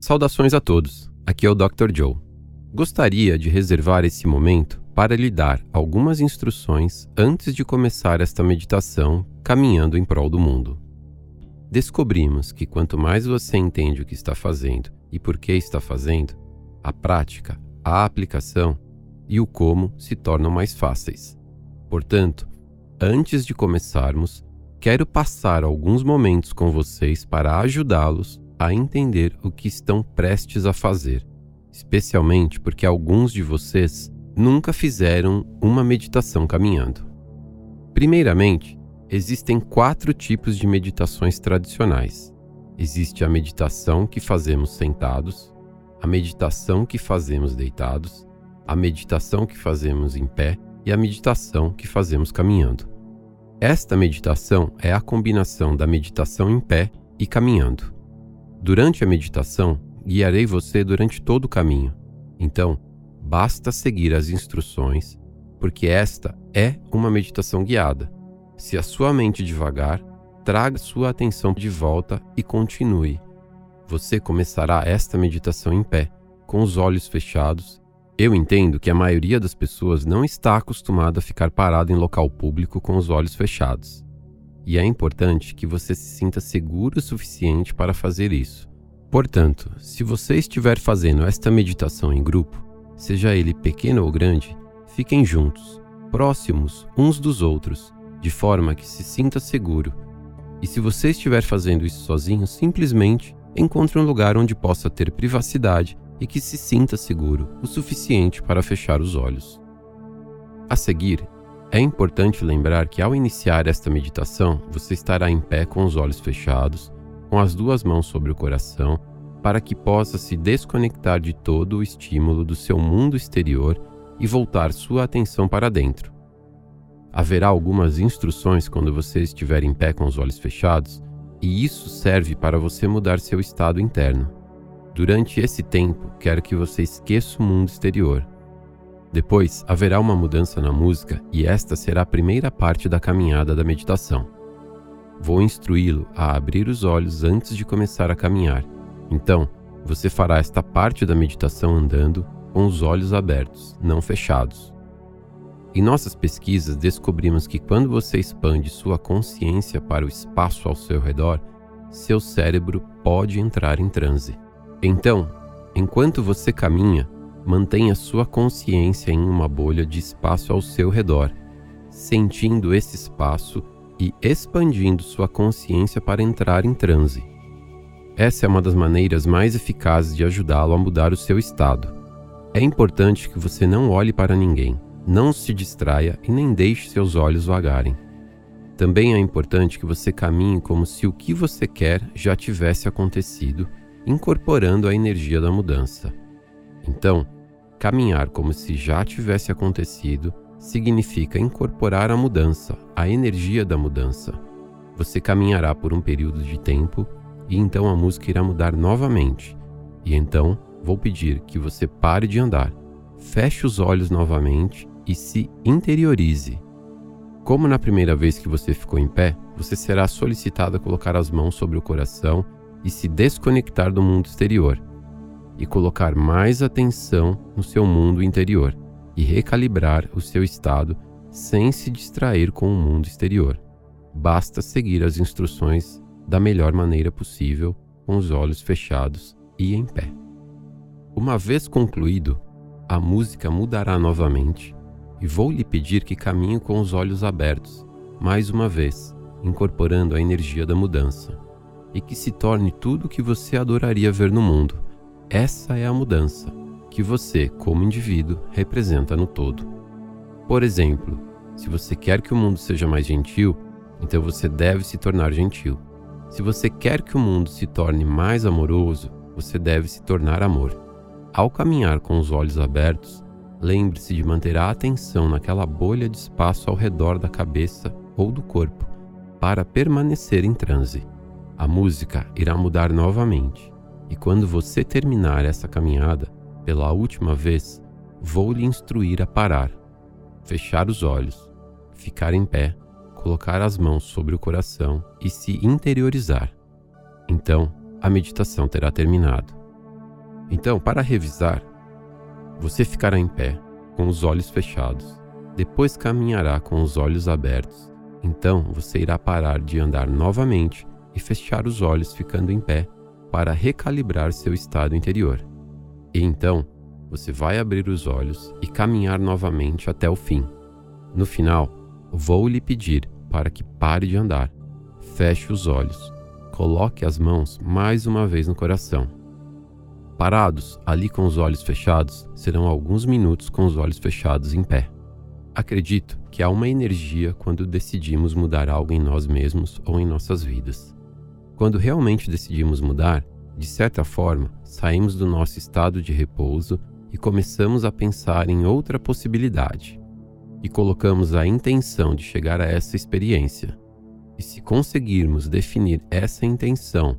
Saudações a todos, aqui é o Dr. Joe. Gostaria de reservar esse momento para lhe dar algumas instruções antes de começar esta meditação caminhando em prol do mundo. Descobrimos que quanto mais você entende o que está fazendo e por que está fazendo, a prática, a aplicação e o como se tornam mais fáceis. Portanto, antes de começarmos, quero passar alguns momentos com vocês para ajudá-los a entender o que estão prestes a fazer, especialmente porque alguns de vocês nunca fizeram uma meditação caminhando. Primeiramente, existem 4 tipos de meditações tradicionais. Existe a meditação que fazemos sentados, a meditação que fazemos deitados, a meditação que fazemos em pé e a meditação que fazemos caminhando. Esta meditação é a combinação da meditação em pé e caminhando. Durante a meditação, guiarei você durante todo o caminho. Então, basta seguir as instruções, porque esta é uma meditação guiada. Se a sua mente devagar, traga sua atenção de volta e continue. Você começará esta meditação em pé, com os olhos fechados. Eu entendo que a maioria das pessoas não está acostumada a ficar parado em local público com os olhos fechados. E é importante que você se sinta seguro o suficiente para fazer isso. Portanto, se você estiver fazendo esta meditação em grupo, seja ele pequeno ou grande, fiquem juntos, próximos uns dos outros, de forma que se sinta seguro. E se você estiver fazendo isso sozinho, simplesmente encontre um lugar onde possa ter privacidade e que se sinta seguro o suficiente para fechar os olhos. A seguir, é importante lembrar que ao iniciar esta meditação, você estará em pé com os olhos fechados, com as 2 mãos sobre o coração, para que possa se desconectar de todo o estímulo do seu mundo exterior e voltar sua atenção para dentro. Haverá algumas instruções quando você estiver em pé com os olhos fechados, e isso serve para você mudar seu estado interno. Durante esse tempo, quero que você esqueça o mundo exterior. Depois, haverá uma mudança na música e esta será a primeira parte da caminhada da meditação. Vou instruí-lo a abrir os olhos antes de começar a caminhar. Então, você fará esta parte da meditação andando com os olhos abertos, não fechados. Em nossas pesquisas, descobrimos que quando você expande sua consciência para o espaço ao seu redor, seu cérebro pode entrar em transe. Então, enquanto você caminha, mantenha sua consciência em uma bolha de espaço ao seu redor, sentindo esse espaço e expandindo sua consciência para entrar em transe. Essa é uma das maneiras mais eficazes de ajudá-lo a mudar o seu estado. É importante que você não olhe para ninguém, não se distraia e nem deixe seus olhos vagarem. Também é importante que você caminhe como se o que você quer já tivesse acontecido, incorporando a energia da mudança. Então, caminhar como se já tivesse acontecido significa incorporar a mudança, a energia da mudança. Você caminhará por um período de tempo e então a música irá mudar novamente. E então vou pedir que você pare de andar, feche os olhos novamente e se interiorize. Como na primeira vez que você ficou em pé, você será solicitado a colocar as mãos sobre o coração e se desconectar do mundo exterior, e colocar mais atenção no seu mundo interior, e recalibrar o seu estado sem se distrair com o mundo exterior. Basta seguir as instruções da melhor maneira possível, com os olhos fechados e em pé. Uma vez concluído, a música mudará novamente, e vou lhe pedir que caminhe com os olhos abertos, mais uma vez, incorporando a energia da mudança, e que se torne tudo o que você adoraria ver no mundo. Essa é a mudança que você, como indivíduo, representa no todo. Por exemplo, se você quer que o mundo seja mais gentil, então você deve se tornar gentil. Se você quer que o mundo se torne mais amoroso, você deve se tornar amor. Ao caminhar com os olhos abertos, lembre-se de manter a atenção naquela bolha de espaço ao redor da cabeça ou do corpo, para permanecer em transe. A música irá mudar novamente, e quando você terminar essa caminhada, pela última vez, vou lhe instruir a parar, fechar os olhos, ficar em pé, colocar as mãos sobre o coração e se interiorizar. Então, a meditação terá terminado. Então, para revisar, você ficará em pé, com os olhos fechados. Depois caminhará com os olhos abertos. Então, você irá parar de andar novamente e fechar os olhos ficando em pé para recalibrar seu estado interior. E então, você vai abrir os olhos e caminhar novamente até o fim. No final, vou lhe pedir para que pare de andar. Feche os olhos. Coloque as mãos mais uma vez no coração. Parados ali com os olhos fechados, serão alguns minutos com os olhos fechados em pé. Acredito que há uma energia quando decidimos mudar algo em nós mesmos ou em nossas vidas. Quando realmente decidimos mudar, de certa forma, saímos do nosso estado de repouso e começamos a pensar em outra possibilidade. E colocamos a intenção de chegar a essa experiência. E se conseguirmos definir essa intenção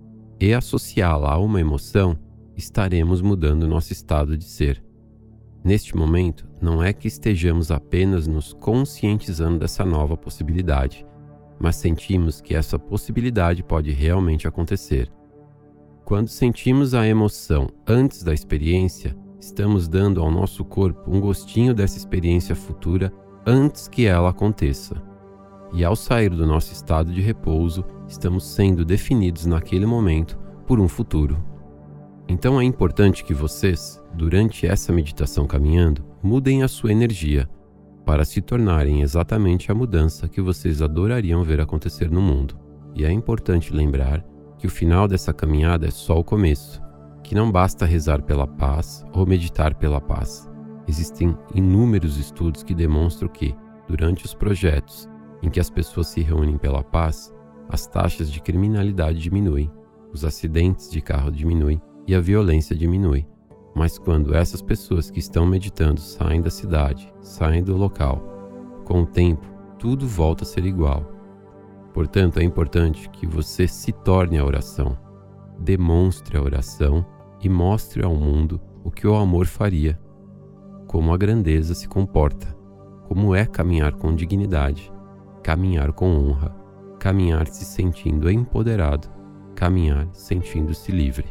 e associá-la a uma emoção, estaremos mudando nosso estado de ser. Neste momento, não é que estejamos apenas nos conscientizando dessa nova possibilidade, mas sentimos que essa possibilidade pode realmente acontecer. Quando sentimos a emoção antes da experiência, estamos dando ao nosso corpo um gostinho dessa experiência futura antes que ela aconteça. E ao sair do nosso estado de repouso, estamos sendo definidos naquele momento por um futuro. Então é importante que vocês, durante essa meditação caminhando, mudem a sua energia para se tornarem exatamente a mudança que vocês adorariam ver acontecer no mundo. E é importante lembrar que o final dessa caminhada é só o começo, que não basta rezar pela paz ou meditar pela paz. Existem inúmeros estudos que demonstram que, durante os projetos em que as pessoas se reúnem pela paz, as taxas de criminalidade diminuem, os acidentes de carro diminuem e a violência diminui. Mas quando essas pessoas que estão meditando saem da cidade, saem do local, com o tempo, tudo volta a ser igual. Portanto, é importante que você se torne a oração, demonstre a oração e mostre ao mundo o que o amor faria, como a grandeza se comporta, como é caminhar com dignidade, caminhar com honra, caminhar se sentindo empoderado, caminhar sentindo-se livre.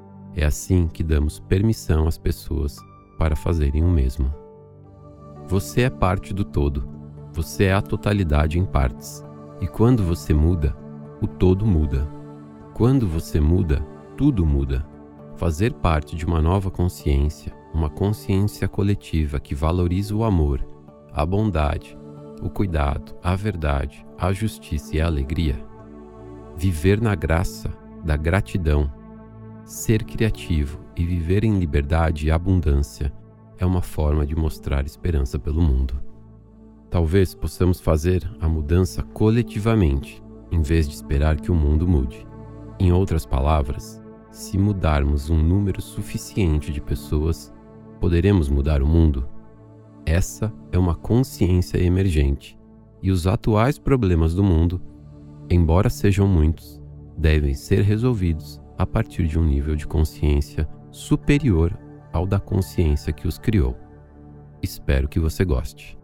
É assim que damos permissão às pessoas para fazerem o mesmo. Você é parte do todo, você é a totalidade em partes. E quando você muda, o todo muda. Quando você muda, tudo muda. Fazer parte de uma nova consciência, uma consciência coletiva que valoriza o amor, a bondade, o cuidado, a verdade, a justiça e a alegria. Viver na graça da gratidão, ser criativo e viver em liberdade e abundância é uma forma de mostrar esperança pelo mundo. Talvez possamos fazer a mudança coletivamente, em vez de esperar que o mundo mude. Em outras palavras, se mudarmos um número suficiente de pessoas, poderemos mudar o mundo? Essa é uma consciência emergente, e os atuais problemas do mundo, embora sejam muitos, devem ser resolvidos a partir de um nível de consciência superior ao da consciência que os criou. Espero que você goste.